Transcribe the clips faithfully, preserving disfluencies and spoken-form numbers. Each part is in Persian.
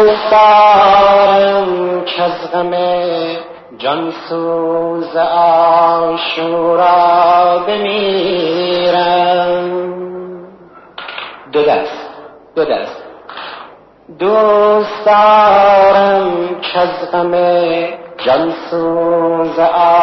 دوست دارم که از غم جانسوز عاشورا بمیرم. دو دست دو دست دوست دارم که از غم جانسوز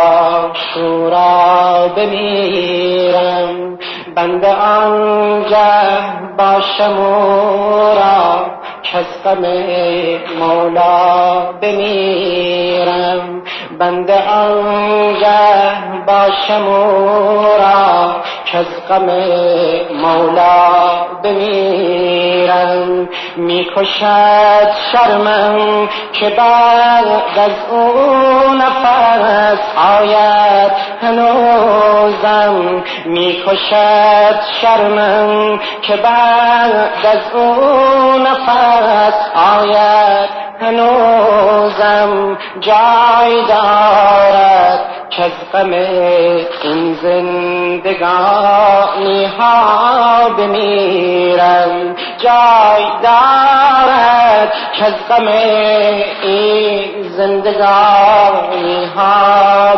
عاشورا بمیرم. بنده آنگه باشم او را که از غم مولا بمیرم. بنده آنگه باشم او را که از غم مولا بمیرم. میکشد شرمم که بعد از او نفس آید هنوزم. میکشد شرمم که بعد از او نفس آید هنوزم. جای دارد که از غم این زندگانی ها بمیرم. جای دارد که از غم این زندگانی ها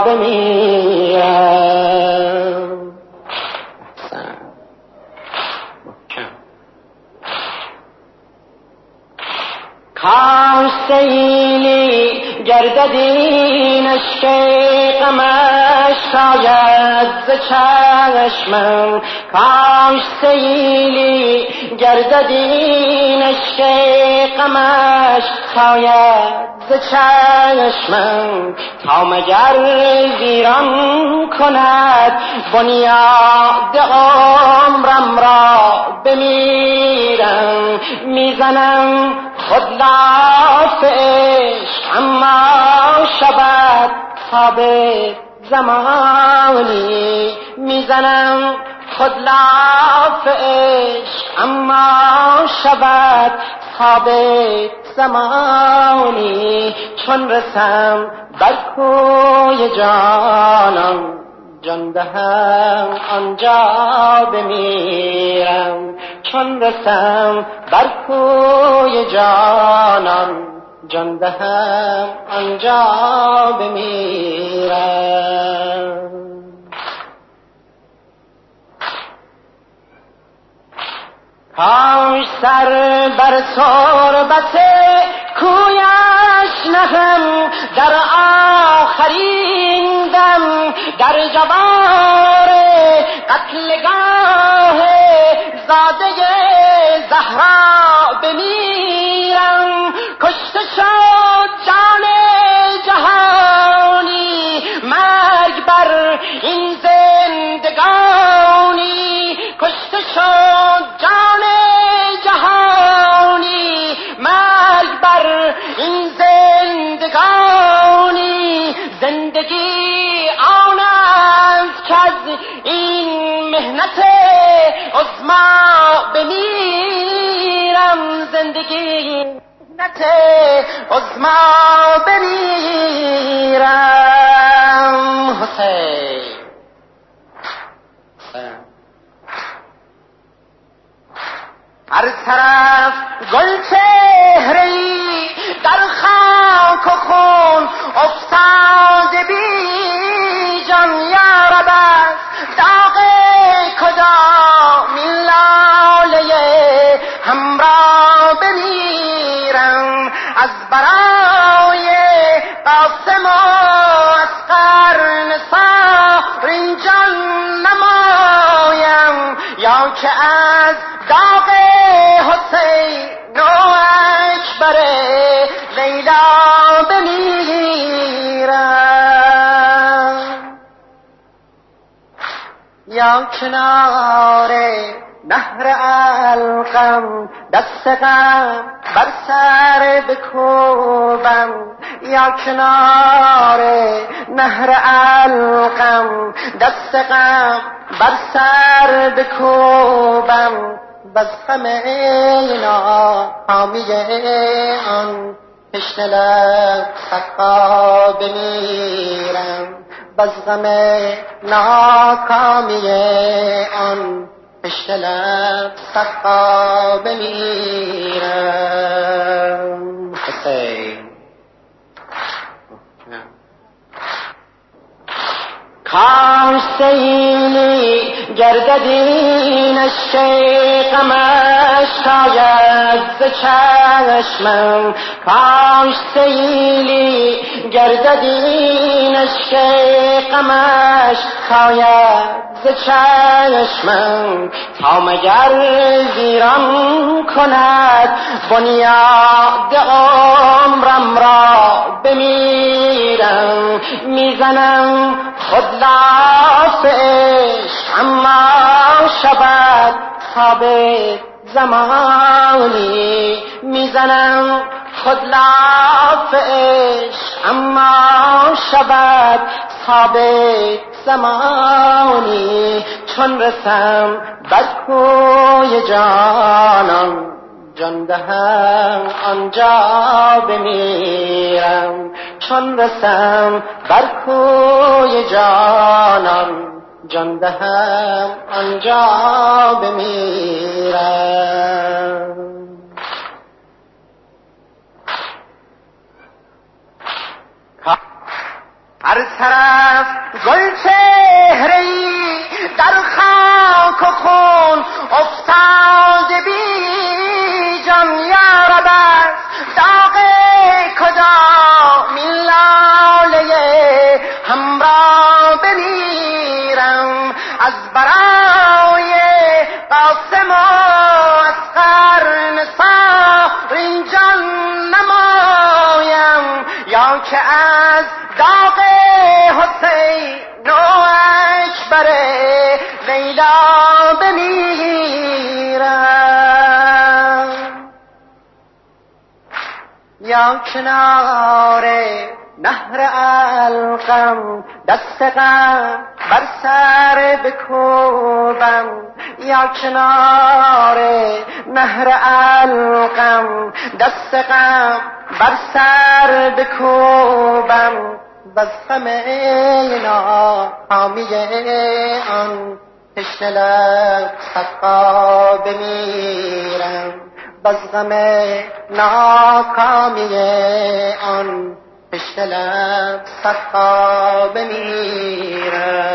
بمیرم. کاش سیلی گردد این اشک غمش شاید ز چشمم. کاش سیلی گردد این اشک غمش شاید ز چشمم. تا مگر ویران کند بنیاد عمرم را بمیرم. میزنم خود لاف عشق اما شود ثابت زمانی. میزنم خود لاف عشق اما شود ثابت زمانی. چون رسم بر کوی جانم جان دهم آنجا بمیرم. چون رسم بر کوی جانم جان دهم آنجا بمیرم. کاش سر بر تربت کویش نهم در آخرین دم. در جوار قتلگاه زاده زهرا بمیرم. کشته شد جان جهانی مرگ بر این زندگانی. کشته شد جان جهانی مرگ بر این زندگانی. زندگی آن است که از این مهنت عظما بمیرم. زندگی مهنت عظما بمیرم. حسین هر طرف گل چهره‌ای در خاک و خون افتاده بی جان. یا رب از داغ کدامین لاله همراه بمیرم. از برای قاسم و اصغر نثار این جان نمایم. یا که از داغ حسین و اکبر لیلا بمیرم. یا کنار نهر علقم دست غم بر سر بکوبم. یا کنار نهر علقم دست غم بر سر بکوبم. بز غم اینا حامی آن تشنه لب سقا بمیرم. بز غم ناکامی آن تشنه لب سقا بمیرم. کاش سیلی گردد این اشک غمش شاید ز چشمم، کاش سیلی گردد این اشک غمش شاید ز چشمم، تا مگر ویران کند بنیاد عمرم را بمیرم. میزنم خود لاف عشق اما شود ثابت زمانی، میزنم خود لاف عشق اما شود ثابت زمانی. چون رسم بر کوی جانان جان دهم آنجا بمیرم. چون رسم بر کوی جانان جان دهم آنجا بمیرم. هر طرف گل چهره‌ای در خاک و خون افتاده بی جان، یارب از داغ کدامین لاله همراه بمیرم. از برای قاسم و اصغر نثار این جان نمایم، یا که از داغ حسین و اکبر لیلا بمیرم. یا کنار نهر القم دست غم بر سر بکوبم، یا کنار نهر القم دست غم بر سر بکوبم. بس غم ناکامی آن تشنه لب صدقا بمیرم. بس غم ناکامی آن تشنه لب صدقا بمیرم.